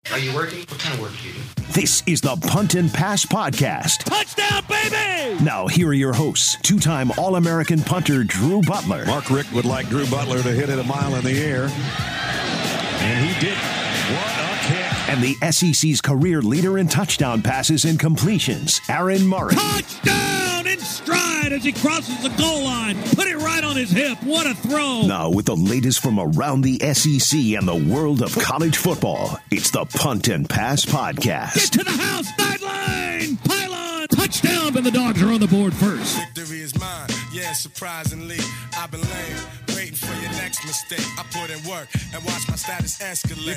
Are you working? What kind of work do you do? This is the Punt and Pass Podcast. Touchdown, baby! Now, here are your hosts, two-time All-American punter Drew Butler. Mark Richt would like Drew Butler to hit it a mile in the air. And he did. What a kick. And the SEC's career leader in touchdown passes and completions, Aaron Murray. Touchdown in stride as he crosses the goal line. Put it right on his hip. What a throw. Now, with the latest from around the SEC and the world of college football, it's the Punt and Pass Podcast. Get to the house, sideline, pylon, touchdown, and the Dogs are on the board first. Victory is mine, yeah, surprisingly. I've been lame, waiting for your next mistake. I put in work and watch my status escalate.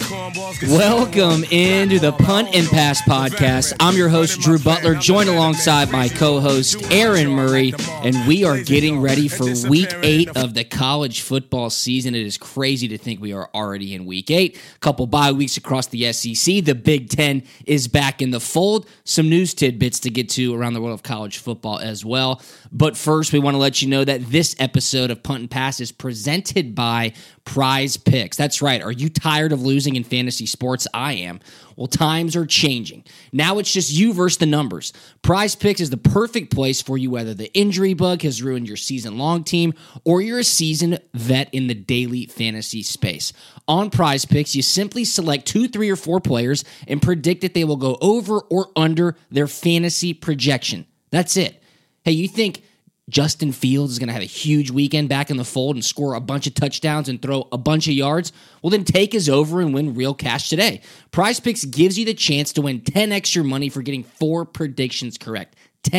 Welcome into the Punt and Pass Podcast. I'm your host, Drew Butler, joined alongside my co-host, Aaron Murray, and we are getting ready for Week 8 of the college football season. It is crazy to think we are already in Week 8. A couple bye weeks across the SEC. The Big Ten is back in the fold. Some news tidbits to get to around the world of college football as well. But first, we want to let you know that this episode of Punt and Pass is presented by Prize Picks. That's right. Are you tired of losing in fantasy sports? I am. Well, times are changing. Now it's just you versus the numbers. Prize Picks is the perfect place for you, whether the injury bug has ruined your season-long team or you're a seasoned vet in the daily fantasy space. On Prize Picks, you simply select 2, 3, or 4 players and predict that they will go over or under their fantasy projection. That's it. Hey, you think Justin Fields is going to have a huge weekend back in the fold and score a bunch of touchdowns and throw a bunch of yards? Well, then take his over and win real cash today. Prize Picks gives you the chance to win 10x your money for getting 4 predictions correct.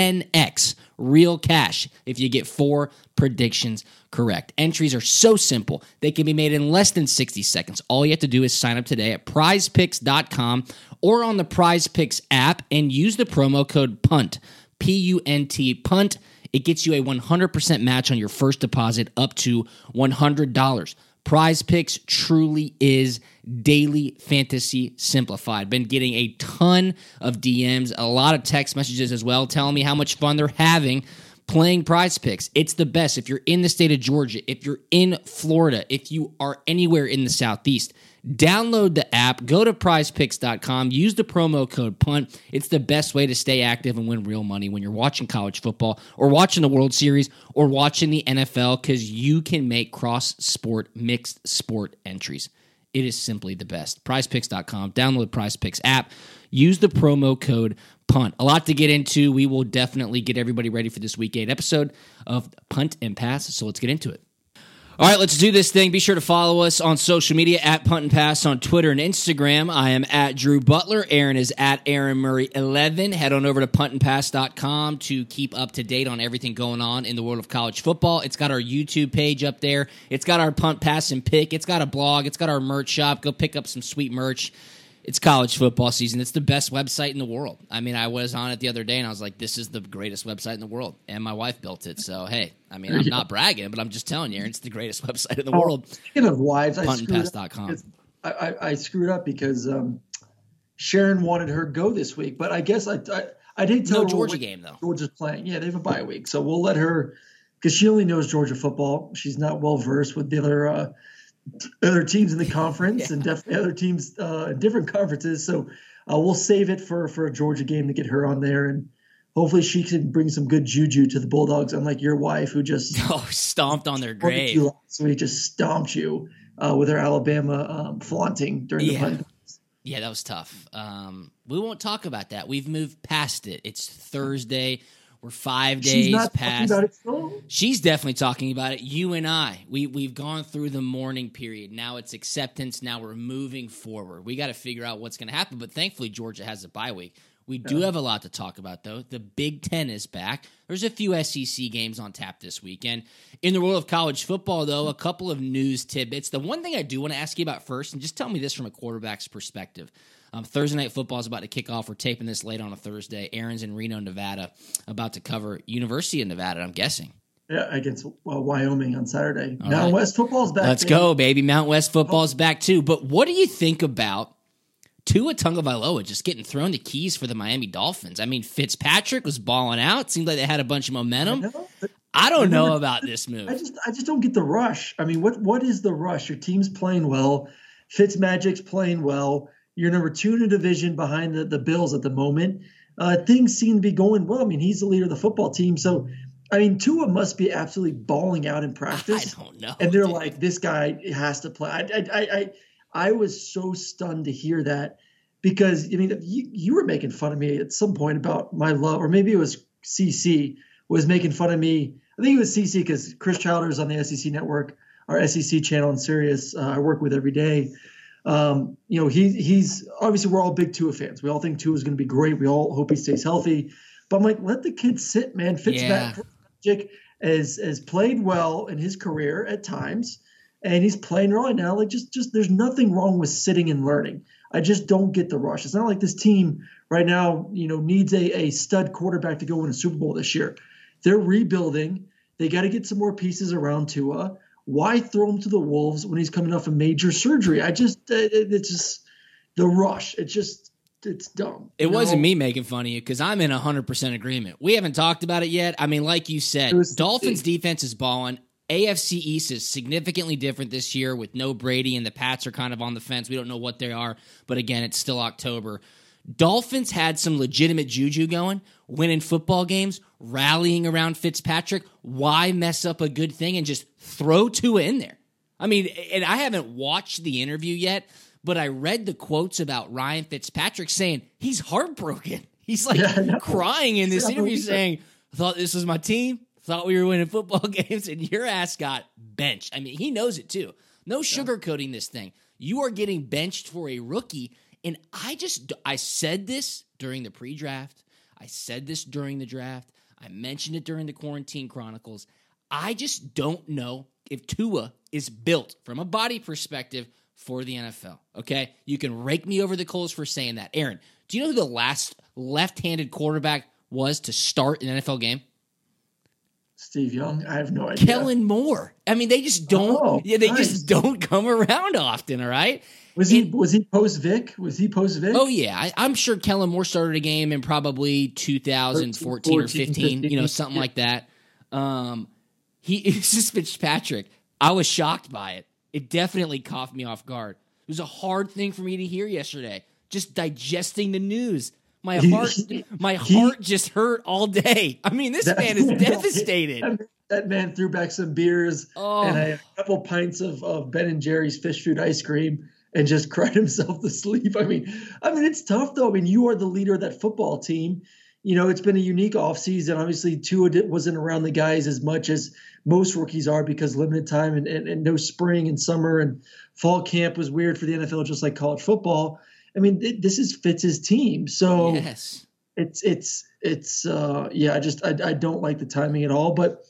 10x real cash if you get 4 predictions correct. Entries are so simple. They can be made in less than 60 seconds. All you have to do is sign up today at prizepicks.com or on the Prize Picks app and use the promo code PUNT, P-U-N-T, PUNT. It gets you a 100% match on your first deposit up to $100. Prize Picks truly is daily fantasy simplified. Been getting a ton of DMs, a lot of text messages as well, telling me how much fun they're having playing Prize Picks. It's the best. If you're in the state of Georgia, if you're in Florida, if you are anywhere in the Southeast, download the app, go to prizepicks.com, use the promo code PUNT. It's the best way to stay active and win real money when you're watching college football or watching the World Series or watching the NFL, because you can make cross-sport, mixed sport entries. It is simply the best. Prizepicks.com, download the Prize Picks app, use the promo code PUNT. A lot to get into. We will definitely get everybody ready for this Week 8 episode of Punt and Pass, so let's get into it. All right, let's do this thing. Be sure to follow us on social media at Punt and Pass on Twitter and Instagram. I am at Drew Butler. Aaron is at Aaron Murray 11. Head on over to puntandpass.com to keep up to date on everything going on in the world of college football. It's got our YouTube page up there. It's got our Punt, Pass, and Pick. It's got a blog. It's got our merch shop. Go pick up some sweet merch. It's college football season. It's the best website in the world. I mean, I was on it the other day, and I was like, this is the greatest website in the world. And my wife built it. So, hey, I mean, I'm not bragging, but I'm just telling you, it's the greatest website in the world. Speaking of wives, puntandpass.com. I screwed up because Sharon wanted her go this week. But I guess I didn't tell her. No Georgia game, though. Georgia's playing. Yeah, they have a bye week. So we'll let her, because she only knows Georgia football. She's not well-versed with the other teams in the conference and definitely other teams in different conferences. So we'll save it for a Georgia game to get her on there, and hopefully she can bring some good juju to the Bulldogs, unlike your wife who just stomped on their grave. So he just stomped you with her Alabama flaunting during the punt. Yeah, that was tough. We won't talk about that. We've moved past it. It's Thursday. We're 5 days She's not past. Talking about it still? She's definitely talking about it. You and I, we've gone through the mourning period. Now it's acceptance. Now we're moving forward. We got to figure out what's going to happen. But thankfully, Georgia has a bye week. We do have a lot to talk about, though. The Big Ten is back. There's a few SEC games on tap this weekend. In the world of college football, though, a couple of news tidbits. The one thing I do want to ask you about first, and just tell me this from a quarterback's perspective. Thursday Night Football is about to kick off. We're taping this late on a Thursday. Aaron's in Reno, Nevada, about to cover University of Nevada, I'm guessing. Yeah, against Wyoming on Saturday. All Mountain right. West football's back. Let's go, baby. Mountain West football's back, too. But what do you think about Tua Tagovailoa just getting thrown the keys for the Miami Dolphins? I mean, Fitzpatrick was balling out. Seemed like they had a bunch of momentum. I don't know about this move. I just don't get the rush. I mean, what is the rush? Your team's playing well. Fitzmagic's playing well. You're number 2 in the division behind the Bills at the moment. Things seem to be going well. I mean, he's the leader of the football team. So, I mean, Tua must be absolutely balling out in practice. I don't know. And they're like, this guy has to play. I was so stunned to hear that because, I mean, you were making fun of me at some point about my love, or maybe it was CC was making fun of me. I think it was CC because Chris Childers on the SEC Network, our SEC channel in Sirius, I work with every day. He's obviously we're all big Tua fans. We all think Tua is going to be great. We all hope he stays healthy. But I'm like, let the kid sit, man. Fitzpatrick has played well in his career at times, and he's playing right now. Like just there's nothing wrong with sitting and learning. I just don't get the rush. It's not like this team right now, needs a stud quarterback to go win a Super Bowl this year. They're rebuilding. They got to get some more pieces around Tua. Why throw him to the wolves when he's coming off a major surgery? It's just the rush. It's dumb. It wasn't me making fun of you because I'm in 100% agreement. We haven't talked about it yet. I mean, like you said, Dolphins defense is balling. AFC East is significantly different this year with no Brady, and the Pats are kind of on the fence. We don't know what they are, but again, it's still October. Dolphins had some legitimate juju going, winning football games, rallying around Fitzpatrick. Why mess up a good thing and just throw Tua in there? I mean, and I haven't watched the interview yet, but I read the quotes about Ryan Fitzpatrick saying he's heartbroken. He's like crying in this interview saying, I thought this was my team, thought we were winning football games, and your ass got benched. I mean, he knows it too. No sugarcoating this thing. You are getting benched for a rookie. And I said this during the pre-draft. I said this during the draft. I mentioned it during the Quarantine Chronicles. I just don't know if Tua is built from a body perspective for the NFL, okay? You can rake me over the coals for saying that. Aaron, do you know who the last left-handed quarterback was to start an NFL game? Steve Young? I have no idea. Kellen Moore. I mean, they just don't just don't come around often, all right? Was he post Vic? Oh yeah, I'm sure Kellen Moore started a game in probably 2014 or 15, something like that. It's just Fitzpatrick. I was shocked by it. It definitely caught me off guard. It was a hard thing for me to hear yesterday. Just digesting the news. My heart just hurt all day. I mean, this man is devastated. That man threw back some beers and a couple pints of Ben & Jerry's fish food ice cream and just cried himself to sleep. I mean, it's tough though. I mean, you are the leader of that football team. It's been a unique offseason. Obviously, Tua wasn't around the guys as much as most rookies are because limited time and no spring and summer and fall camp was weird for the NFL, just like college football. I mean, this is Fitz's team. So yes. I don't like the timing at all. But,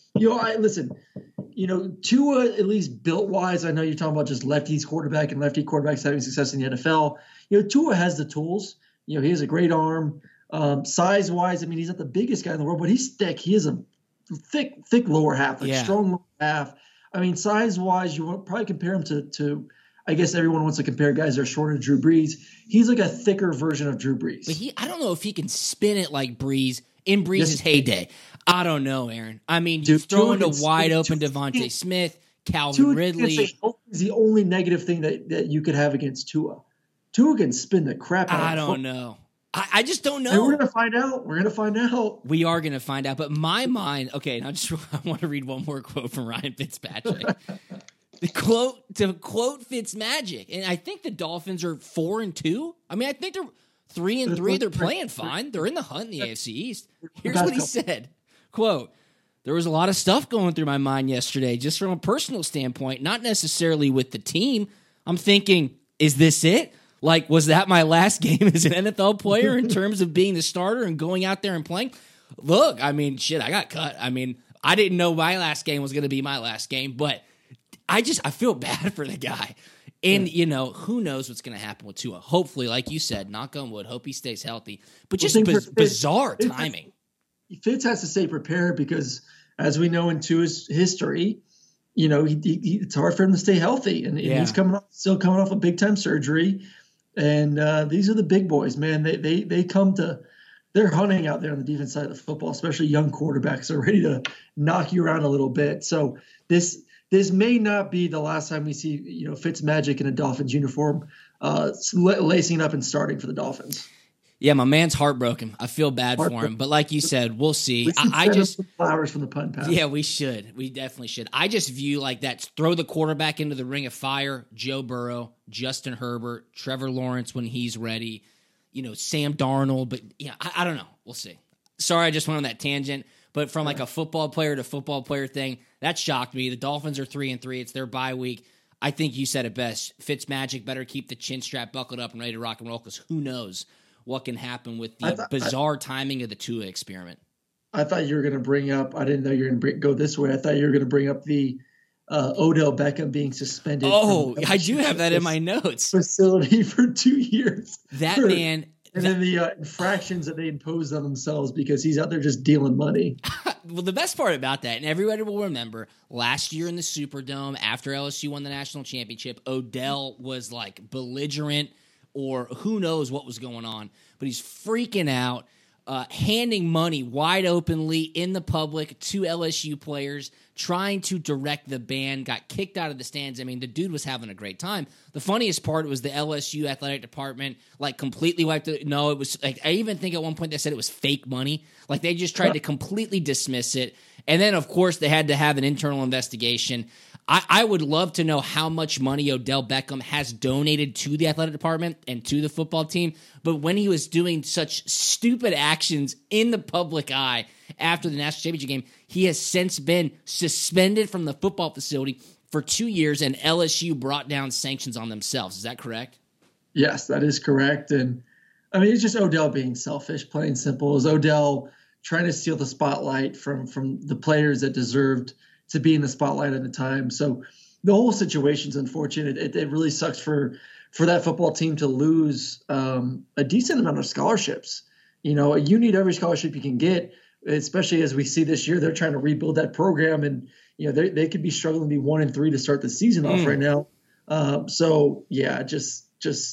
Tua, at least built-wise, I know you're talking about just lefties quarterback and lefty quarterbacks having success in the NFL. Tua has the tools. He has a great arm. Size-wise, I mean, he's not the biggest guy in the world, but he's thick. He has a thick lower half, strong lower half. I mean, size-wise, you would probably compare him to I guess everyone wants to compare guys that are shorter to Drew Brees. He's like a thicker version of Drew Brees. But I don't know if he can spin it like Brees in Brees' heyday. I don't know, Aaron. I mean, he's throwing to wide open Devontae Smith, Calvin Ridley. Is the only negative thing that you could have against Tua. Tua can spin the crap out of I don't know. I just don't know. And we're going to find out. We are going to find out. But my mind, okay, now I want to read one more quote from Ryan Fitzpatrick. To quote Fitzmagic, and I think the Dolphins are 4-2. I mean, I think they're 3-3. They're playing fine. They're in the hunt in the AFC East. Here's what he said. Quote, there was a lot of stuff going through my mind yesterday, just from a personal standpoint, not necessarily with the team. I'm thinking, is this it? Like, was that my last game as an NFL player in terms of being the starter and going out there and playing? Look, I mean, shit, I got cut. I mean, I didn't know my last game was going to be my last game, but I feel bad for the guy. And, who knows what's going to happen with Tua. Hopefully, like you said, knock on wood, hope he stays healthy. But just bizarre timing. Fitz has to stay prepared because, as we know in Tua's history, it's hard for him to stay healthy. And he's still coming off a big-time surgery. And these are the big boys, man. They're hunting out there on the defense side of the football, especially young quarterbacks are ready to knock you around a little bit. So this may not be the last time we see, Fitzmagic in a Dolphins uniform lacing up and starting for the Dolphins. Yeah, my man's heartbroken. I feel bad for him, but like you said, we'll see. I just flowers from the punt pass. Yeah, we should. We definitely should. I just view like that. Throw the quarterback into the ring of fire. Joe Burrow, Justin Herbert, Trevor Lawrence when he's ready. Sam Darnold. But yeah, I don't know. We'll see. Sorry, I just went on that tangent. But from like a football player to football player thing, that shocked me. The Dolphins are 3-3. It's their bye week. I think you said it best. Fitzmagic better keep the chin strap buckled up and ready to rock and roll because who knows what can happen with the bizarre timing of the Tua experiment. I thought you were going to bring up – I didn't know you were going to go this way. I thought you were going to bring up the Odell Beckham being suspended. Oh, I do have that in my notes. Facility for 2 years. That man – and then the infractions that they imposed on themselves because he's out there just dealing money. Well, the best part about that, and everybody will remember, last year in the Superdome, after LSU won the national championship, Odell was like belligerent or who knows what was going on. But he's freaking out, handing money wide openly in the public to LSU players, trying to direct the band, got kicked out of the stands. I mean, the dude was having a great time. The funniest part was the LSU athletic department, like, completely wiped it. No, it was, like, I even think at one point they said it was fake money. Like, they just tried to completely dismiss it. And then, of course, they had to have an internal investigation. I would love to know how much money Odell Beckham has donated to the athletic department and to the football team. But when he was doing such stupid actions in the public eye after the national championship game, he has since been suspended from the football facility for 2 years, and LSU brought down sanctions on themselves. Is that correct? Yes, that is correct. And I mean, it's just Odell being selfish, plain and simple. Is Odell trying to steal the spotlight from the players that deserved to be in the spotlight at the time. So the whole situation's unfortunate. It really sucks for that football team to lose a decent amount of scholarships. You need every scholarship you can get, especially as we see this year. They're trying to rebuild that program, and they could be struggling to be 1-3 to start the season off right now. So yeah, just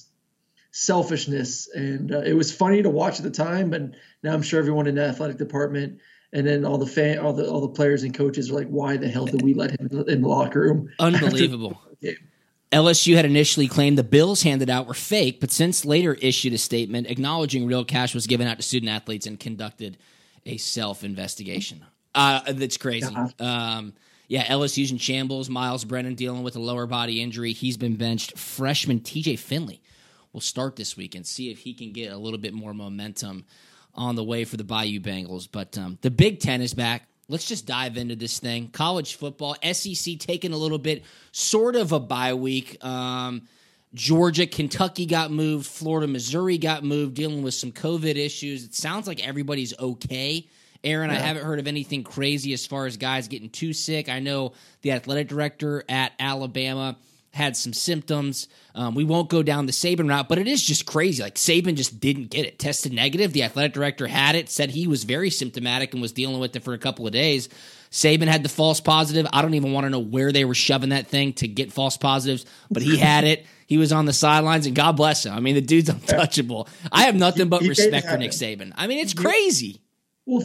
selfishness, and it was funny to watch at the time. And now I'm sure everyone in the athletic department and then all the players and coaches are like, why the hell did we let him in the locker room? Unbelievable. LSU had initially claimed the bills handed out were fake, but since later issued a statement acknowledging real cash was given out to student athletes and conducted a self-investigation. That's crazy. LSU's in shambles. Miles Brennan dealing with a lower body injury. He's been benched. Freshman TJ Finley will start this week and see if he can get a little bit more momentum on the way for the Bayou Bengals. But the Big Ten is back. Let's just dive into this thing. College football, SEC taking a little bit, sort of a bye week. Georgia, Kentucky got moved. Florida, Missouri got moved, dealing with some COVID issues. It sounds like everybody's okay. Aaron, I haven't heard of anything crazy as far as guys getting too sick. I know the athletic director at Alabama had some symptoms. We won't go down the Saban route, but it is just crazy. Like, Saban just didn't get it. Tested negative. The athletic director had it, said he was very symptomatic and was dealing with it for a couple of days. Saban had the false positive. I don't even want to know where they were shoving that thing to get false positives, but he had it. He was on the sidelines, and God bless him. I mean, the dude's untouchable. I have nothing but respect for Nick Saban. I mean, it's crazy. Well,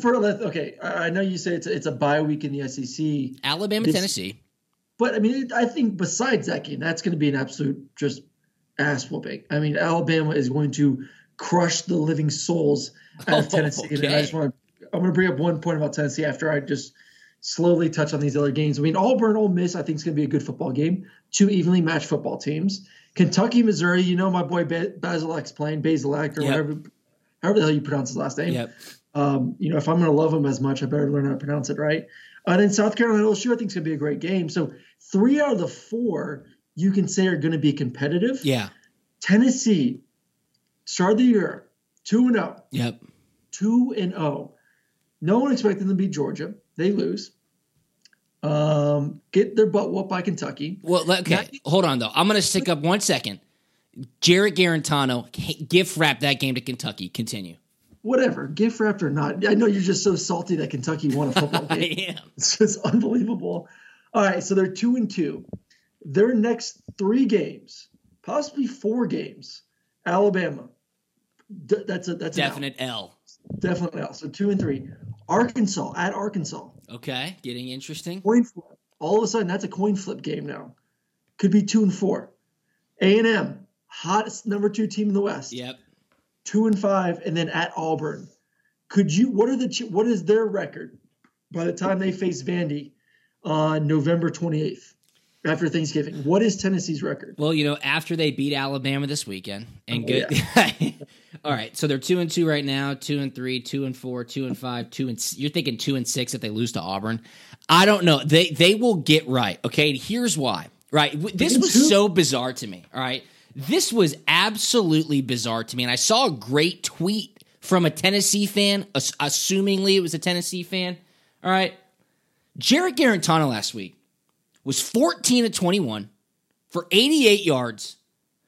I know you say it's a bye week in the SEC. Alabama, Tennessee. But, I mean, I think besides that game, that's going to be an absolute just ass whooping. I mean, Alabama is going to crush the living souls out of Tennessee. Okay. And I'm going to bring up one point about Tennessee after I just slowly touch on these other games. I mean, Auburn, Ole Miss, I think is going to be a good football game. Two evenly matched football teams. Kentucky, Missouri, my boy Basilak's playing, Basilak, or however the hell you pronounce his last name. Yep. If I'm going to love him as much, I better learn how to pronounce it right. And then South Carolina, LSU, I think is going to be a great game. So 3 out of the 4 you can say are going to be competitive. Yeah. Tennessee, start of the year, 2-0. Yep. 2-0. No one expected them to beat Georgia. They lose. Get their butt whooped by Kentucky. Well, okay. Hold on, though. I'm going to stick up 1 second. Jarrett Garantano, gift wrap that game to Kentucky. Continue. Whatever, gift wrapped or not. I know you're just so salty that Kentucky won a football game. I am. It's just unbelievable. All right, so they're 2-2. Their next 3 games, possibly 4 games, Alabama. That's definite L. Definite L. So 2-3. Arkansas at Arkansas. Okay, getting interesting. Coin flip. All of a sudden, that's a coin flip game now. Could be 2-4. A&M hottest number 2 team in the West. Yep. 2-5, and then at Auburn. What is their record by the time they face Vandy on November 28th after Thanksgiving? What is Tennessee's record? Well, after they beat Alabama this weekend and good. Yeah. All right, so they're 2-2 right now, 2-3, 2-4, 2-5, you're thinking 2-6 if they lose to Auburn. I don't know. They will get right. Okay, here's why. Right, this was so bizarre to me. All right, this was absolutely bizarre to me, and I saw a great tweet from a Tennessee fan, assumingly it was a Tennessee fan. All right, Jarrett Garantano last week was 14 of 21 for 88 yards,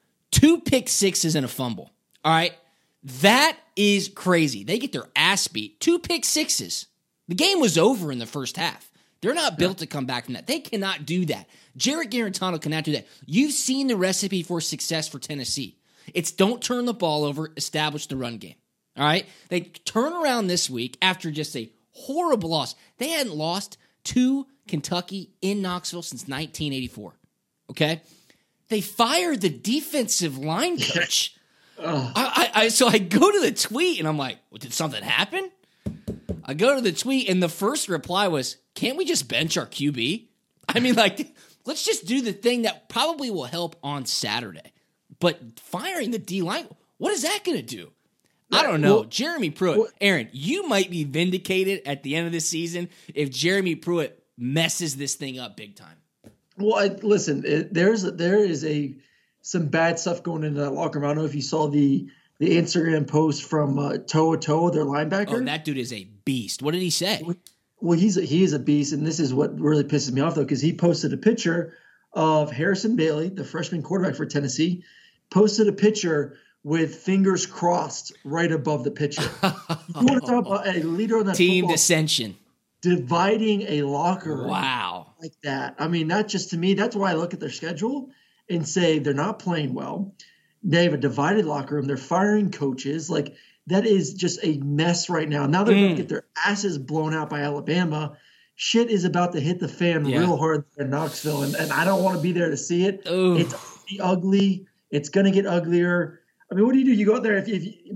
2 pick sixes and a fumble. All right, that is crazy. They get their ass beat. 2 pick sixes. The game was over in the first half. They're not built to come back from that. They cannot do that. Jarrett Garantano cannot do that. You've seen the recipe for success for Tennessee. It's don't turn the ball over, establish the run game. All right? They turn around this week after just a horrible loss. They hadn't lost to Kentucky in Knoxville since 1984. Okay? They fired the defensive line coach. So I go to the tweet, and I'm like, well, did something happen? I go to the tweet, and the first reply was, can't we just bench our QB? I mean, let's just do the thing that probably will help on Saturday. But firing the D-line, what is that going to do? I don't know. Jeremy Pruitt. Aaron, you might be vindicated at the end of the season if Jeremy Pruitt messes this thing up big time. Well, listen, there is some bad stuff going into that locker room. I don't know if you saw the Instagram post from Toa, their linebacker. Oh, that dude is a beast. What did he say? Well, he is a beast, and this is what really pisses me off, though, because he posted a picture of Harrison Bailey, the freshman quarterback for Tennessee, posted a picture with fingers crossed right above the picture. You want to talk about a leader on that team football dissension, dividing a locker room like that. I mean, that just, to me, that's why I look at their schedule and say they're not playing well. They have a divided locker room. They're firing coaches. Like, that is just a mess right now. Now they're going to get their asses blown out by Alabama. Shit is about to hit the fan real hard in Knoxville, and I don't want to be there to see it. Ooh. It's going to be ugly. It's going to get uglier. I mean, what do? You go out there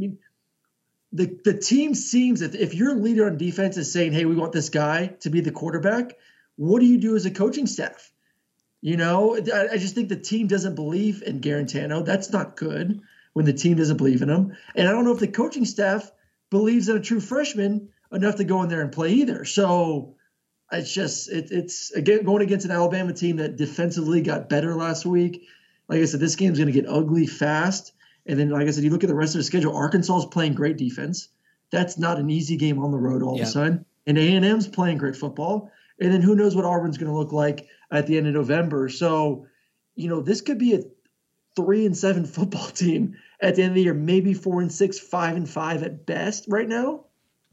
the team seems if your leader on defense is saying, hey, we want this guy to be the quarterback, what do you do as a coaching staff? I just think the team doesn't believe in Garantano. That's not good when the team doesn't believe in him. And I don't know if the coaching staff believes in a true freshman enough to go in there and play either. So it's again going against an Alabama team that defensively got better last week. Like I said, this game's going to get ugly fast. And then, like I said, you look at the rest of the schedule. Arkansas is playing great defense. That's not an easy game on the road all of a sudden. And A&M's playing great football. And then who knows what Auburn's going to look like at the end of November. So, this could be a 3-7 football team at the end of the year, maybe 4-6, 5-5 at best right now.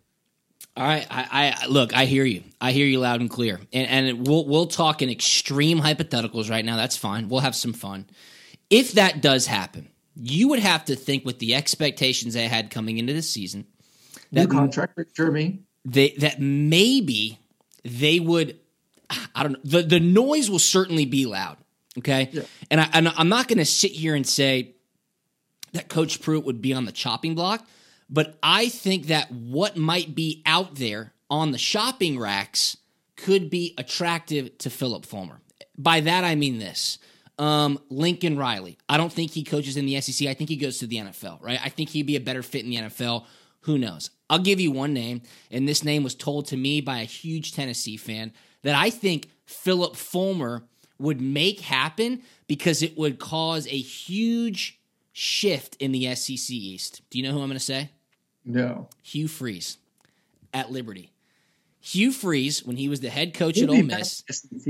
All right, I hear you. I hear you loud and clear. And we'll talk in extreme hypotheticals right now. That's fine. We'll have some fun. If that does happen, you would have to think with the expectations they had coming into the season, new contract with Jeremy, that maybe they would. I don't know. The noise will certainly be loud. Okay, and I'm not going to sit here and say that Coach Pruitt would be on the chopping block, but I think that what might be out there on the shopping racks could be attractive to Phillip Fulmer. By that I mean this. Lincoln Riley. I don't think he coaches in the SEC. I think he goes to the NFL, right? I think he'd be a better fit in the NFL. Who knows? I'll give you one name, and this name was told to me by a huge Tennessee fan that I think Phillip Fulmer would make happen because it would cause a huge shift in the SEC East. Do you know who I'm going to say? No. Hugh Freeze at Liberty. Hugh Freeze, when he was the head coach at Ole Miss,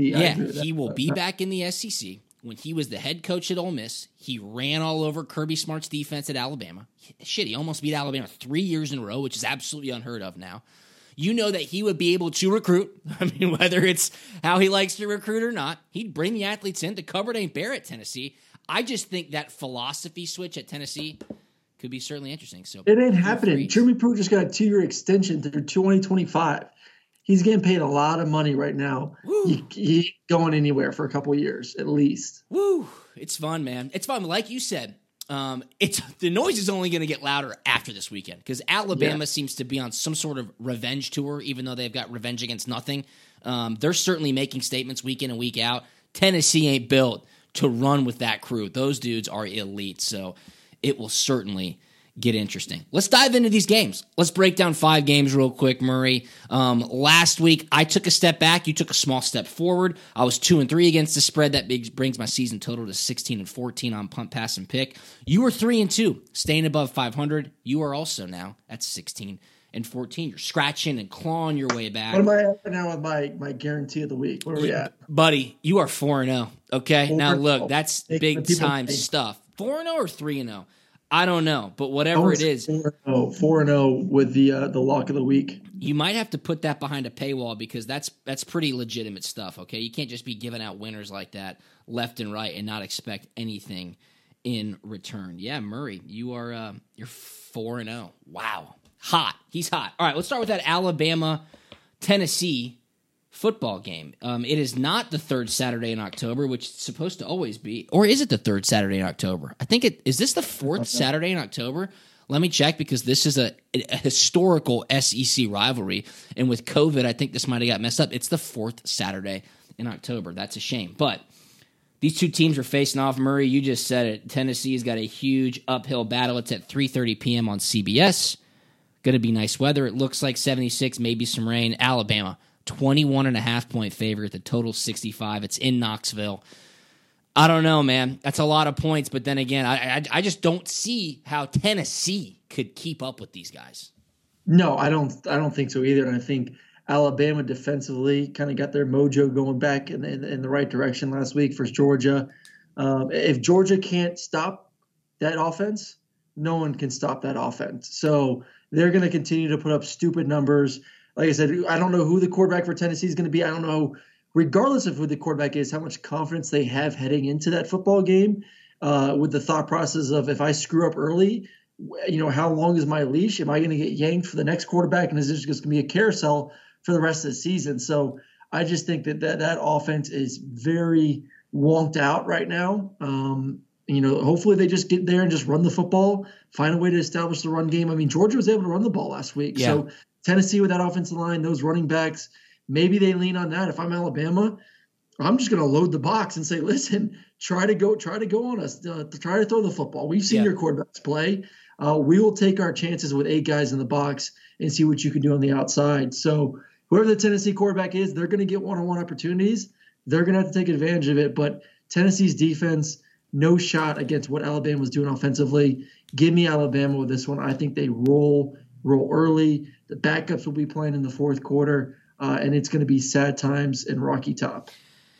he will be back in the SEC. When he was the head coach at Ole Miss, he ran all over Kirby Smart's defense at Alabama. Shit, he almost beat Alabama 3 years in a row, which is absolutely unheard of now. You know that he would be able to recruit. I mean, whether it's how he likes to recruit or not, he'd bring the athletes in. The cupboard ain't bare at Tennessee. I just think that philosophy switch at Tennessee could be certainly interesting. So it ain't happening. Jeremy Pruitt just got a 2-year extension through 2025. He's getting paid a lot of money right now. He ain't going anywhere for a couple of years at least. Woo! It's fun, man. It's fun. Like you said, The noise is only going to get louder after this weekend because Alabama seems to be on some sort of revenge tour, even though they've got revenge against nothing. They're certainly making statements week in and week out. Tennessee ain't built to run with that crew. Those dudes are elite, so it will certainly get interesting. Let's dive into these games. Let's break down 5 games real quick, Murray. Last week, I took a step back. You took a small step forward. I was 2-3 against the spread. That brings my season total to 16-14 on punt, pass, and pick. You were 3-2, staying above 500. You are also now at 16-14. You're scratching and clawing your way back. What am I at now with my guarantee of the week? Where are we at? Buddy, you are 4-0, okay? 4-0. Now, look, that's big-time stuff. 4-0 or 3-0? I don't know, but whatever it is. 4-0 with the lock of the week. You might have to put that behind a paywall because that's pretty legitimate stuff, okay? You can't just be giving out winners like that left and right and not expect anything in return. Yeah, Murray, you're 4-0. Wow. Hot. He's hot. All right, let's start with that Alabama-Tennessee football game. It is not the third Saturday in October, which it's supposed to always be. Or is it the third Saturday in October? I think is this the fourth Saturday in October? Let me check because this is a historical SEC rivalry. And with COVID, I think this might have got messed up. It's the fourth Saturday in October. That's a shame. But these two teams are facing off. Murray, you just said it. Tennessee's got a huge uphill battle. It's at 3:30 p.m. on CBS. Going to be nice weather. It looks like 76, maybe some rain. Alabama, 21.5-point favorite. The total 65. It's in Knoxville. I don't know, man. That's a lot of points. But then again, I just don't see how Tennessee could keep up with these guys. No, I don't think so either. And I think Alabama defensively kind of got their mojo going back in the right direction last week versus Georgia. If Georgia can't stop that offense, no one can stop that offense. So they're going to continue to put up stupid numbers. Like I said, I don't know who the quarterback for Tennessee is going to be. I don't know, regardless of who the quarterback is, how much confidence they have heading into that football game with the thought process of if I screw up early, how long is my leash? Am I going to get yanked for the next quarterback? And is this just going to be a carousel for the rest of the season? So I just think that offense is very wonked out right now. Hopefully they just get there and just run the football, find a way to establish the run game. I mean, Georgia was able to run the ball last week. Yeah. So Tennessee with that offensive line, those running backs, maybe they lean on that. If I'm Alabama, I'm just going to load the box and say, listen, try to go on us, try to throw the football. We've seen your quarterbacks play. We will take our chances with 8 guys in the box and see what you can do on the outside. So whoever the Tennessee quarterback is, they're going to get one-on-one opportunities. They're going to have to take advantage of it. But Tennessee's defense, no shot against what Alabama was doing offensively. Give me Alabama with this one. I think they roll early. The backups will be playing in the fourth quarter, and it's going to be sad times in Rocky Top.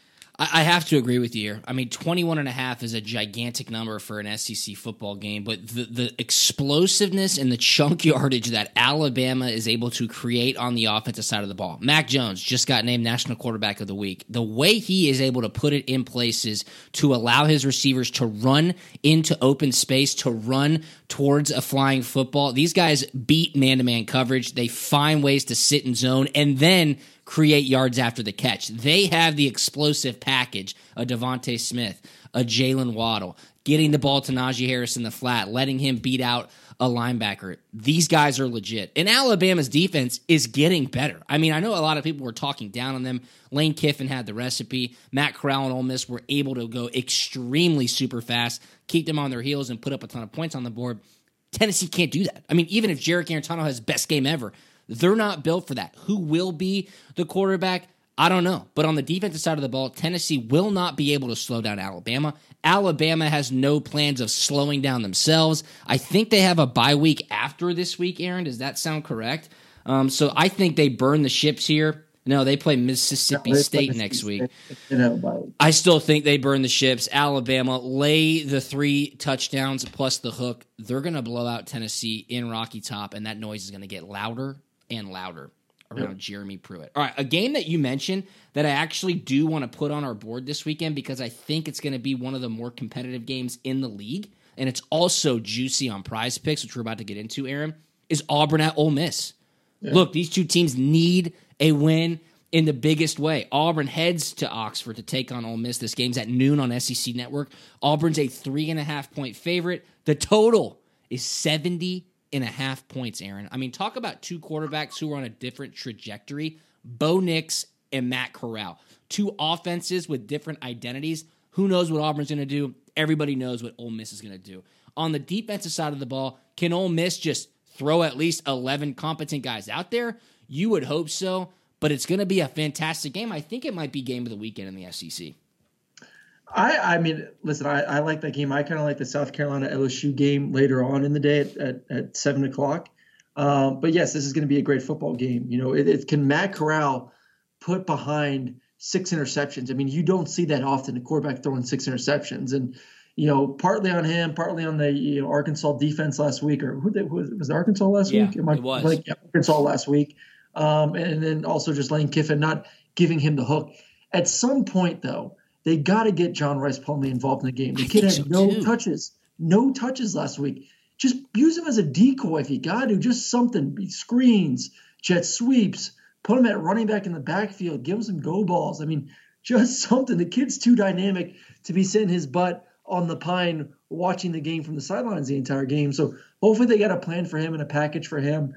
I have to agree with you here. I mean, 21.5 is a gigantic number for an SEC football game, but the explosiveness and the chunk yardage that Alabama is able to create on the offensive side of the ball. Mac Jones just got named National Quarterback of the Week. The way he is able to put it in places to allow his receivers to run into open space, to run towards a flying football. These guys beat man-to-man coverage. They find ways to sit in zone and then create yards after the catch. They have the explosive package, a Devontae Smith, a Jalen Waddle, getting the ball to Najee Harris in the flat, letting him beat out a linebacker. These guys are legit. And Alabama's defense is getting better. I mean, I know a lot of people were talking down on them. Lane Kiffin had the recipe. Matt Corral and Ole Miss were able to go extremely super fast, keep them on their heels, and put up a ton of points on the board. Tennessee can't do that. I mean, even if Jarek Garantano has best game ever, they're not built for that. Who will be the quarterback? I don't know. But on the defensive side of the ball, Tennessee will not be able to slow down Alabama. Alabama has no plans of slowing down themselves. I think they have a bye week after this week, Aaron. Does that sound correct? So I think they burn the ships here. No, they play Mississippi State next week. I still think they burn the ships. Alabama, lay the 3 touchdowns plus the hook. They're going to blow out Tennessee in Rocky Top, and that noise is going to get louder and louder around Jeremy Pruitt. All right, a game that you mentioned that I actually do want to put on our board this weekend because I think it's going to be one of the more competitive games in the league, and it's also juicy on Prize Picks, which we're about to get into, Aaron, is Auburn at Ole Miss. Yeah. Look, these two teams need a win. in the biggest way. Auburn heads to Oxford to take on Ole Miss. This game's at noon on SEC Network. Auburn's a 3.5-point favorite. The total is 70.5 points, Aaron. I mean, talk about two quarterbacks who are on a different trajectory. Bo Nix and Matt Corral. Two offenses with different identities. Who knows what Auburn's going to do? Everybody knows what Ole Miss is going to do. On the defensive side of the ball, can Ole Miss just throw at least 11 competent guys out there? You would hope so, but it's going to be a fantastic game. I think it might be game of the weekend in the SEC. I mean, listen, I like that game. I kind of like the South Carolina LSU game later on in the day at 7 o'clock. But yes, this is going to be a great football game. You know, it can Matt Corral put behind 6 interceptions? I mean, you don't see that often, a quarterback throwing 6 interceptions. And, you know, partly on him, partly on the Arkansas defense last week, or was it Arkansas last week? It was. Arkansas last week. And then also just Lane Kiffin not giving him the hook. At some point, though, they got to get John Rice Plumlee involved in the game. The kid had no touches last week. Just use him as a decoy if you got to. Just something, screens, jet sweeps, put him at running back in the backfield, give him some go balls. I mean, just something. The kid's too dynamic to be sitting his butt on the pine watching the game from the sidelines the entire game. So hopefully they got a plan for him and a package for him.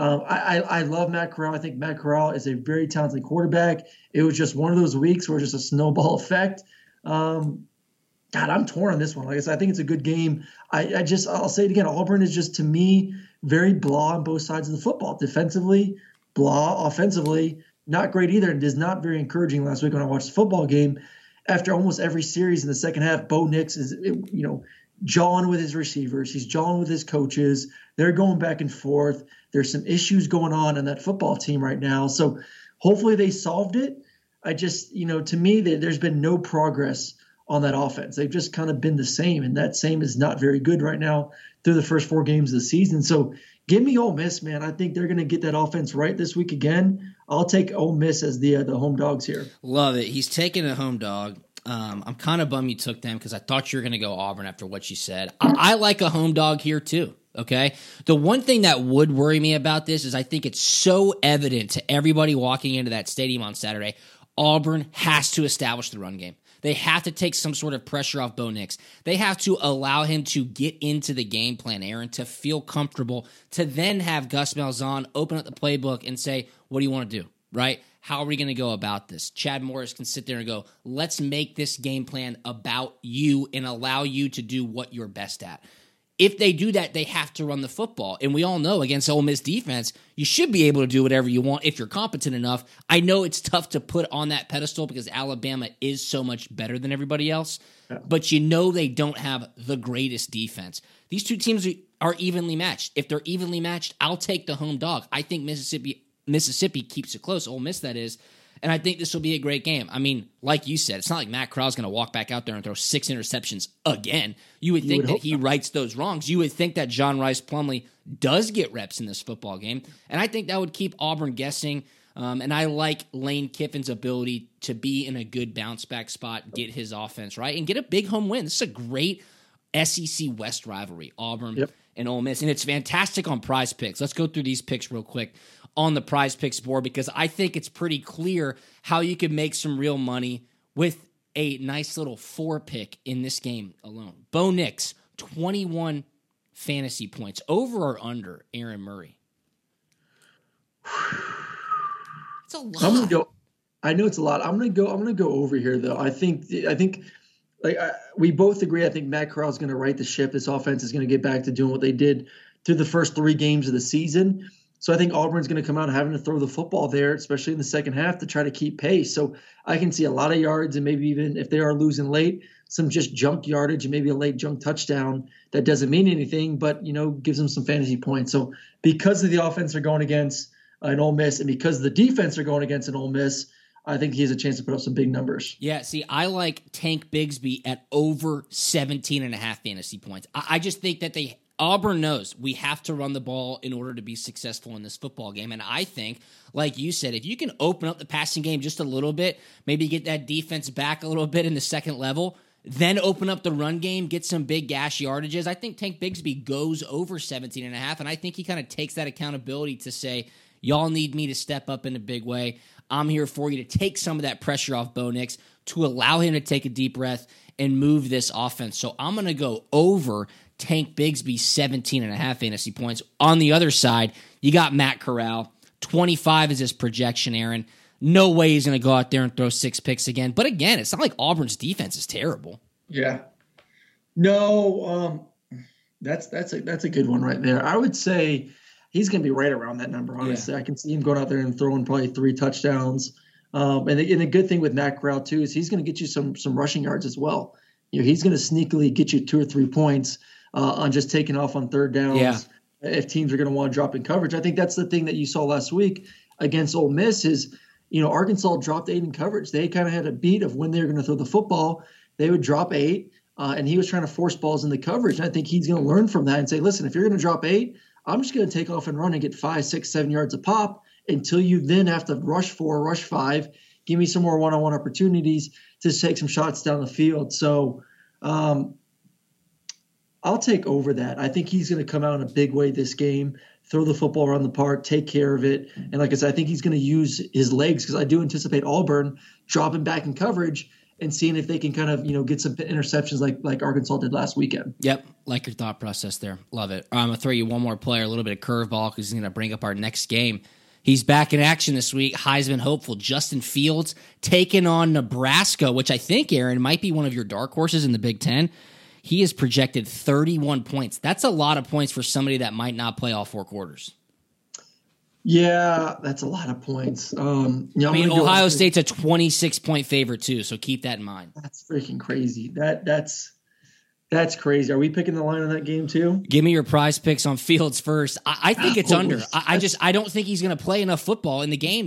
I love Matt Corral. I think Matt Corral is a very talented quarterback. It was just one of those weeks where just a snowball effect. God, I'm torn on this one. Like I said, I think it's a good game. I'll say it again. Auburn is just, to me, very blah on both sides of the football. Defensively, blah. Offensively, not great either. And is not very encouraging last week when I watched the football game. After almost every series in the second half, Bo Nix is, jawing with his receivers. He's jawing with his coaches. They're going back and forth. There's some issues going on in that football team right now. So hopefully they solved it. I just, to me, there's been no progress on that offense. They've just kind of been the same, and that same is not very good right now through the first 4 games of the season. So give me Ole Miss, man. I think they're going to get that offense right this week again. I'll take Ole Miss as the home dogs here. Love it. He's taking a home dog. I'm kind of bummed you took them because I thought you were going to go Auburn after what you said. I like a home dog here too, okay? The one thing that would worry me about this is I think it's so evident to everybody walking into that stadium on Saturday, Auburn has to establish the run game. They have to take some sort of pressure off Bo Nix. They have to allow him to get into the game plan, Aaron, to feel comfortable, to then have Gus Malzahn open up the playbook and say, what do you want to do, right? How are we going to go about this? Chad Morris can sit there and go, let's make this game plan about you and allow you to do what you're best at. If they do that, they have to run the football. And we all know against Ole Miss defense, you should be able to do whatever you want if you're competent enough. I know it's tough to put on that pedestal because Alabama is so much better than everybody else, but they don't have the greatest defense. These two teams are evenly matched. If they're evenly matched, I'll take the home dog. I think Mississippi keeps it close, Ole Miss that is, and I think this will be a great game. I mean, like you said, it's not like Matt Corral's going to walk back out there and throw 6 interceptions again. You would think that he rights those wrongs. You would think that John Rice Plumlee does get reps in this football game, and I think that would keep Auburn guessing, and I like Lane Kiffin's ability to be in a good bounce-back spot, get his offense right, and get a big home win. This is a great SEC West rivalry, Auburn and Ole Miss, and it's fantastic on Prize Picks. Let's go through these picks real quick on the Prize Picks board because I think it's pretty clear how you can make some real money with a nice little 4-pick in this game alone. Bo Nix, 21 fantasy points. Over or under Aaron Murray? It's a lot. I'm gonna go. I know it's a lot. I'm gonna go over here though. I think we both agree. I think Matt Corral is going to right the ship. This offense is going to get back to doing what they did through the first 3 games of the season. So I think Auburn's going to come out having to throw the football there, especially in the second half, to try to keep pace. So I can see a lot of yards, and maybe even if they are losing late, some just junk yardage and maybe a late junk touchdown that doesn't mean anything, but gives them some fantasy points. So because of the offense they're going against an Ole Miss, and because the defense are going against an Ole Miss, I think he has a chance to put up some big numbers. Yeah, see, I like Tank Bigsby at over 17.5 fantasy points. I just think that Auburn knows we have to run the ball in order to be successful in this football game. And I think, like you said, if you can open up the passing game just a little bit, maybe get that defense back a little bit in the second level, then open up the run game, get some big gash yardages, I think Tank Bigsby goes over 17.5, and I think he kind of takes that accountability to say, Y'all need me to step up in a big way. I'm here for you to take some of that pressure off Bo Nix, to allow him to take a deep breath and move this offense. So I'm going to go over Tank Bigsby 17.5 fantasy points. On the other side, you got Matt Corral. 25 is his projection, Aaron. No way he's going to go out there and throw 6 picks again. But again, it's not like Auburn's defense is terrible. Yeah. No, that's a good one right there. I would say he's going to be right around that number, honestly. Yeah. I can see him going out there and throwing probably 3 touchdowns. And a good thing with Matt Corral, too, is he's going to get you some rushing yards as well. He's going to sneakily get you 2 or 3 points on just taking off on third downs if teams are going to want to drop in coverage. I think that's the thing that you saw last week against Ole Miss is, Arkansas dropped 8 in coverage. They kind of had a beat of when they were going to throw the football. They would drop 8, and he was trying to force balls in the coverage. And I think he's going to learn from that and say, listen, if you're going to drop 8, I'm just going to take off and run and get 5, 6, 7 yards a pop until you then have to rush 4, rush 5, give me some more one-on-one opportunities to take some shots down the field. So I'll take over that. I think he's going to come out in a big way this game, throw the football around the park, take care of it. And like I said, I think he's going to use his legs because I do anticipate Auburn dropping back in coverage and seeing if they can kind of, get some interceptions like Arkansas did last weekend. Yep. Like your thought process there. Love it. I'm going to throw you one more player, a little bit of curveball because he's going to bring up our next game. He's back in action this week. Heisman hopeful Justin Fields taking on Nebraska, which I think, Aaron, might be one of your dark horses in the Big Ten. He is projected 31 points. That's a lot of points for somebody that might not play all 4 quarters. Yeah, that's a lot of points. Ohio State's a 26-point favorite too, so keep that in mind. That's freaking crazy. That's crazy. Are we picking the line on that game too? Give me your prize picks on Fields first. I think it's under. I don't think he's going to play enough football in the game.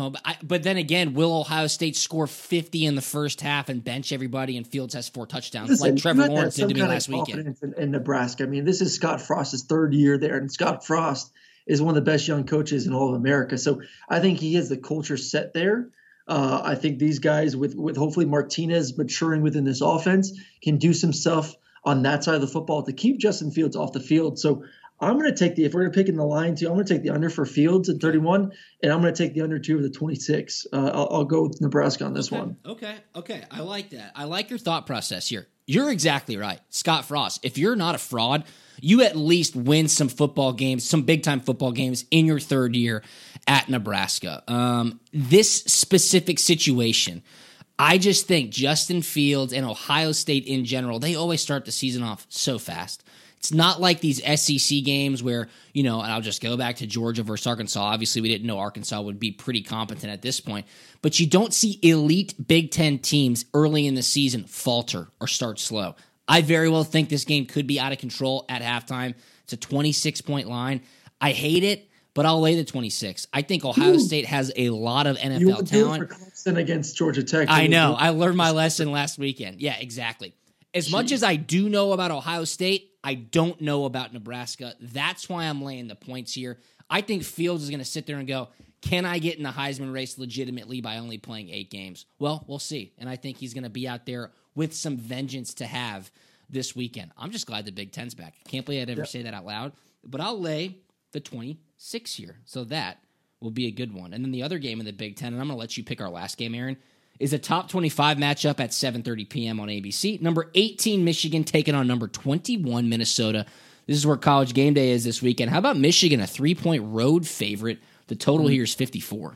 But then again, will Ohio State score 50 in the first half and bench everybody and Fields has 4 touchdowns like Trevor Lawrence did to me last weekend? In Nebraska. I mean, this is Scott Frost's 3rd year there, and Scott Frost is one of the best young coaches in all of America. So I think he has the culture set there. I think these guys with hopefully Martinez maturing within this offense can do some stuff on that side of the football to keep Justin Fields off the field. So I'm going to take if we're going to pick in the line too, I'm going to take the under for Fields at 31, and I'm going to take the under 2 of the 26. I'll go with Nebraska on this one. Okay. I like that. I like your thought process here. You're exactly right. Scott Frost, if you're not a fraud, you at least win some football games, some big-time football games in your 3rd year at Nebraska. This specific situation, I just think Justin Fields and Ohio State in general, they always start the season off so fast. It's not like these SEC games where, and I'll just go back to Georgia versus Arkansas. Obviously, we didn't know Arkansas would be pretty competent at this point. But you don't see elite Big Ten teams early in the season falter or start slow. I very well think this game could be out of control at halftime. It's a 26-point line. I hate it, but I'll lay the 26. I think Ohio State has a lot of NFL talent. For Clemson against Georgia Tech. I know. I learned my lesson last weekend. Yeah, exactly. As much as I do know about Ohio State, I don't know about Nebraska. That's why I'm laying the points here. I think Fields is going to sit there and go, can I get in the Heisman race legitimately by only playing 8 games? Well, we'll see. And I think he's going to be out there with some vengeance to have this weekend. I'm just glad the Big Ten's back. I can't believe I'd ever say that out loud. But I'll lay the 26 here. So that will be a good one. And then the other game in the Big Ten, and I'm going to let you pick our last game, Aaron, is a top 25 matchup at 7:30 p.m. on ABC. Number 18, Michigan, taking on number 21, Minnesota. This is where College Game Day is this weekend. How about Michigan, a 3-point road favorite? The total here is 54.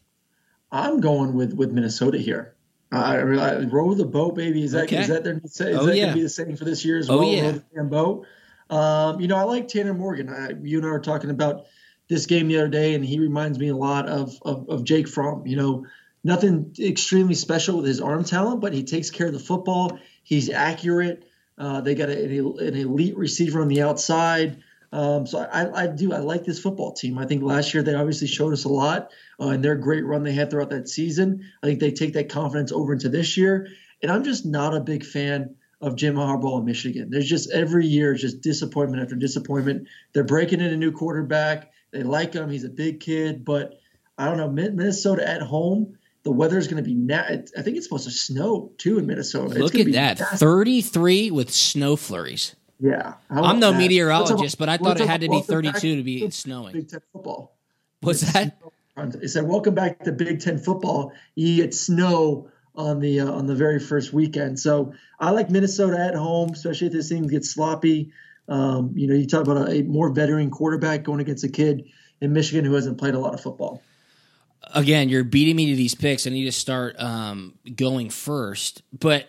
I'm going with Minnesota here. I row the boat, baby. Is that going to be the same for this year as well? Row the damn boat. I like Tanner Morgan. You and I were talking about this game the other day, and he reminds me a lot of Jake Fromm. Nothing extremely special with his arm talent, but he takes care of the football. He's accurate. They got an elite receiver on the outside. So I like this football team. I think last year they obviously showed us a lot in their great run they had throughout that season. I think they take that confidence over into this year. And I'm just not a big fan of Jim Harbaugh in Michigan. There's just every year just disappointment after disappointment. They're breaking in a new quarterback. They like him. He's a big kid. But I don't know, Minnesota at home, the weather's going to be I think it's supposed to snow, too, in Minnesota. Look at that. 33 with snow flurries. Yeah. I'm no meteorologist, but I thought it had to be 32 to be snowing. Big Ten football. What's that? It said, "Welcome back to Big Ten football. You get snow on the very first weekend." So I like Minnesota at home, especially if this thing gets sloppy. You talk about a more veteran quarterback going against a kid in Michigan who hasn't played a lot of football. Again, you're beating me to these picks. I need to start going first, but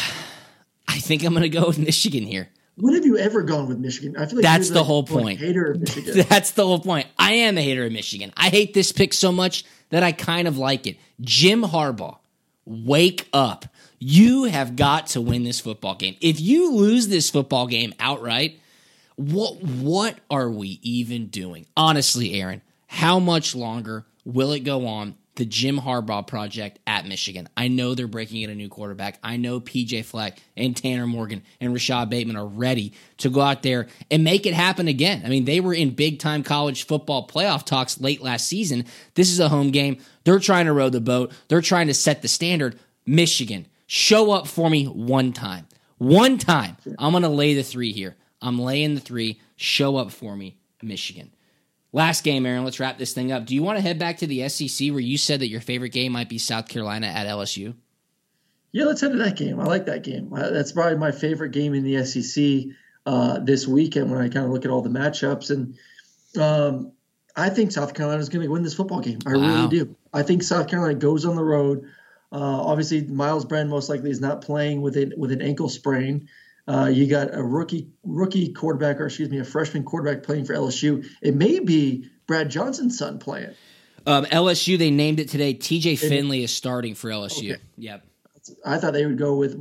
I think I'm going to go with Michigan here. When have you ever gone with Michigan? I feel like that's you're the whole point. Hater of Michigan. That's the whole point. I am a hater of Michigan. I hate this pick so much that I kind of like it. Jim Harbaugh, wake up. You have got to win this football game. If you lose this football game outright, what are we even doing? Honestly, Aaron, how much longer will it go on, the Jim Harbaugh project at Michigan? I know they're breaking in a new quarterback. I know PJ Fleck and Tanner Morgan and Rashad Bateman are ready to go out there and make it happen again. I mean, they were in big-time college football playoff talks late last season. This is a home game. They're trying to row the boat. They're trying to set the standard. Michigan, show up for me one time. One time. I'm going to lay the 3 here. I'm laying the 3. Show up for me, Michigan. Last game, Aaron, let's wrap this thing up. Do you want to head back to the SEC where you said that your favorite game might be South Carolina at LSU? Yeah, let's head to that game. I like that game. That's probably my favorite game in the SEC this weekend when I kind of look at all the matchups. And I think South Carolina is going to win this football game. I really do. I think South Carolina goes on the road. Obviously, Miles Brennan most likely is not playing with an ankle sprain. You got a rookie quarterback, or a freshman quarterback playing for LSU. It may be Brad Johnson's son playing. LSU, they named it today. TJ Finley is starting for LSU. Okay. Yep. I thought they would go with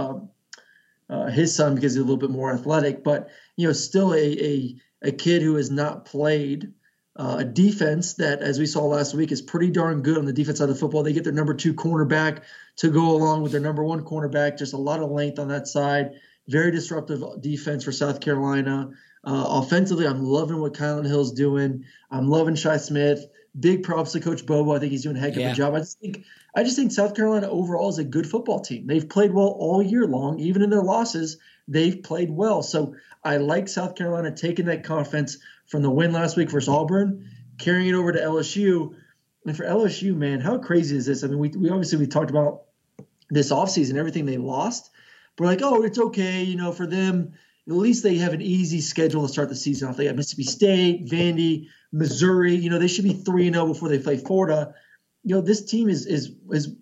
his son because he's a little bit more athletic, but still a kid who has not played a defense that, as we saw last week, is pretty darn good on the defense side of the football. They get their number 2 cornerback to go along with their number 1 cornerback. Just a lot of length on that side. Very disruptive defense for South Carolina. Offensively, I'm loving what Kylan Hill's doing. I'm loving Shi Smith. Big props to Coach Bobo. I think he's doing a heck of a job. I just think South Carolina overall is a good football team. They've played well all year long. Even in their losses, they've played well. So I like South Carolina taking that confidence from the win last week versus Auburn, carrying it over to LSU. And for LSU, man, how crazy is this? I mean, we talked about this offseason, everything they lost. But we're like, oh, it's okay. For them, at least they have an easy schedule to start the season off. They got Mississippi State, Vandy, Missouri. They should be 3-0 before they play Florida. This team is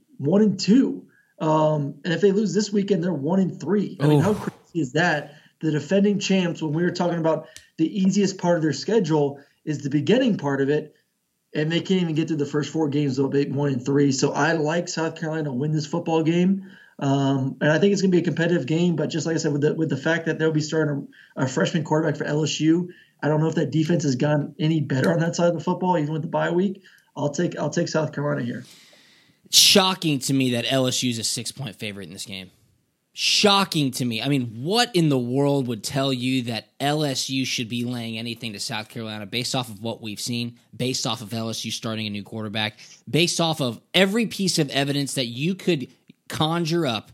1-2. And if they lose this weekend, they're 1-3. I mean, how crazy is that? The defending champs, when we were talking about the easiest part of their schedule is the beginning part of it, and they can't even get through the first 4 games. They'll be 1-3. So I like South Carolina to win this football game. And I think it's going to be a competitive game, but just like I said, with the fact that they'll be starting a freshman quarterback for LSU, I don't know if that defense has gotten any better on that side of the football, even with the bye week. I'll take South Carolina here. Shocking to me that LSU is a 6-point favorite in this game. Shocking to me. I mean, what in the world would tell you that LSU should be laying anything to South Carolina based off of what we've seen, based off of LSU starting a new quarterback, based off of every piece of evidence that you could conjure up?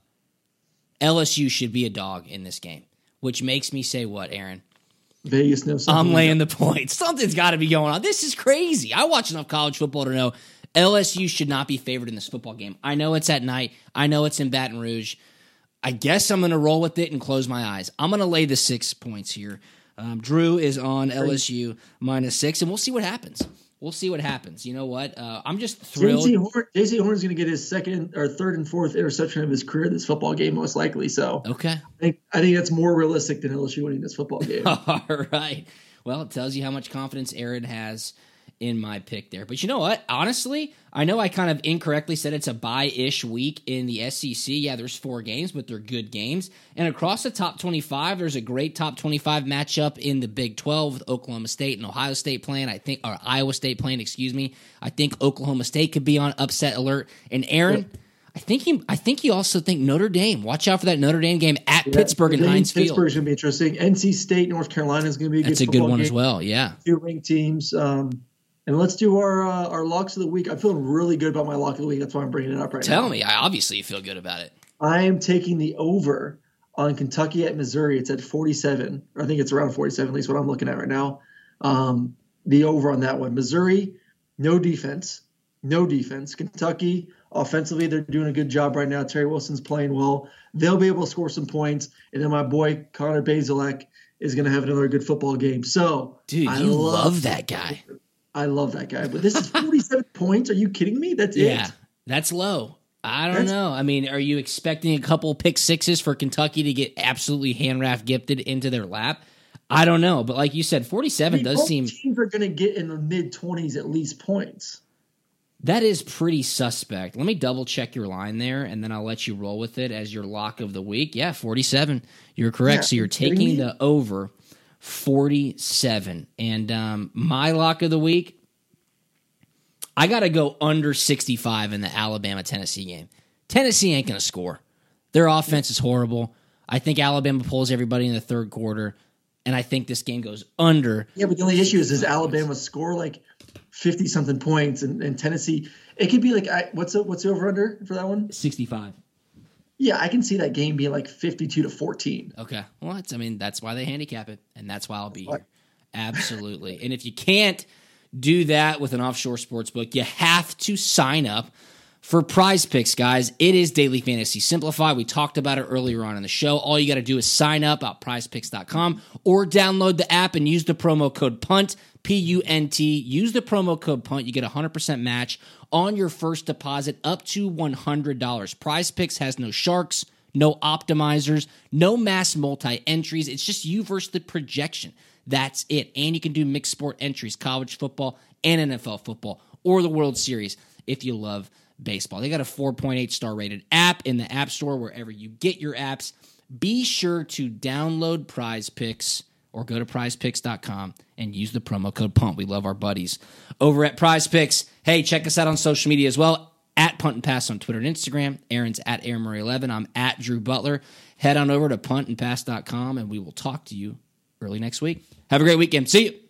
LSU should be a dog in this game, which makes me say what, Aaron? Vegas knows something. I'm laying the points. Something's got to be going on. This is crazy. I watch enough college football to know LSU should not be favored in this football game. I know it's at night. I know it's in Baton Rouge. I guess I'm going to roll with it and close my eyes. I'm going to lay the 6 points here. Drew is on LSU -6, and we'll see what happens. We'll see what happens. You know what? I'm just thrilled. J.C. Horn's going to get his second or third and fourth interception of his career this football game, most likely. So okay, I think that's more realistic than LSU winning this football game. All right. Well, it tells you how much confidence Aaron has in my pick there. But you know what? Honestly, I know I kind of incorrectly said it's a bye-ish week in the SEC. Yeah, there's 4 games, but they're good games. And across the top 25, there's a great top 25 matchup in the Big 12 with Oklahoma State and Ohio State playing. Or Iowa State playing, excuse me. I think Oklahoma State could be on upset alert. And Aaron, I think you also think Notre Dame. Watch out for that Notre Dame game at Pittsburgh and Heinz Field. Pittsburgh's going to be interesting. NC State, North Carolina is going to be a good football game. That's a good one as well, yeah. 2 ranked teams. And let's do our locks of the week. I'm feeling really good about my lock of the week. That's why I'm bringing it up right now. Tell me. Obviously you feel good about it. I am taking the over on Kentucky at Missouri. It's at 47. I think it's around 47, at least what I'm looking at right now. The over on that one. Missouri, no defense. Kentucky, offensively, they're doing a good job right now. Terry Wilson's playing well. They'll be able to score some points. And then my boy, Connor Bazelak, is going to have another good football game. So, dude, you love that guy. I love that guy. But this is 47 points. Are you kidding me? That's it. Yeah, that's low. I don't know. I mean, are you expecting a couple pick sixes for Kentucky to get absolutely hand-raft gifted into their lap? I don't know. But like you said, 47 does seem... teams are going to get in the mid-20s at least points. That is pretty suspect. Let me double-check your line there, and then I'll let you roll with it as your lock of the week. Yeah, 47. You're correct. Yeah, so you're taking the over 47. And my lock of the week, I got to go under 65 in the Alabama-Tennessee game. Tennessee ain't going to score. Their offense is horrible. I think Alabama pulls everybody in the third quarter, and I think this game goes under. Yeah, but the only issue is does Alabama score like 50-something points, and Tennessee, it could be like, what's the over-under for that one? 65. Yeah, I can see that game being like 52-14. Okay. Well, that's why they handicap it, and that's why I'll be here. Absolutely. And if you can't do that with an offshore sports book, you have to sign up for Prize Picks, guys. It is Daily Fantasy Simplified. We talked about it earlier on in the show. All you got to do is sign up at prizepicks.com or download the app and use the promo code PUNT, P-U-N-T. Use the promo code PUNT. You get a 100% match on your first deposit up to $100. Prize Picks has no sharks, no optimizers, no mass multi-entries. It's just you versus the projection. That's it. And you can do mixed sport entries, college football and NFL football, or the World Series if you love baseball. They got a 4.8 star rated app in the App Store wherever you get your apps. Be sure to download Prize Picks or go to prizepicks.com and use the promo code PUNT. We love our buddies over at Prize Picks. Hey, check us out on social media as well, at Punt and Pass on Twitter and Instagram. Aaron's at AaronMurray11. I'm at Drew Butler. Head on over to puntandpass.com, and we will talk to you early next week. Have a great weekend. See you.